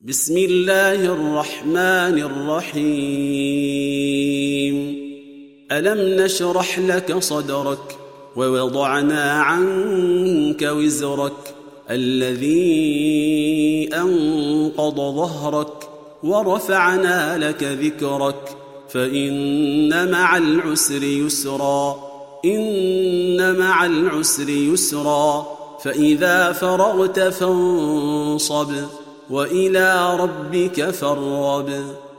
بسم الله الرحمن الرحيم. ألم نشرح لك صدرك ووضعنا عنك وزرك الذي أنقض ظهرك ورفعنا لك ذكرك فإن مع العسر يسرا إن مع العسر يسرا فإذا فرغت فانصب وإلى ربك فارغب.